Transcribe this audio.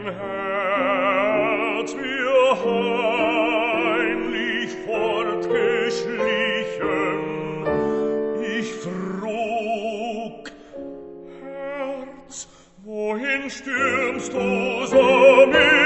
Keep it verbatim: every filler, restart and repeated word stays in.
Herz mir heimlich fortgeschlichen. Ich frug, Herz, wohin stürmst du so mit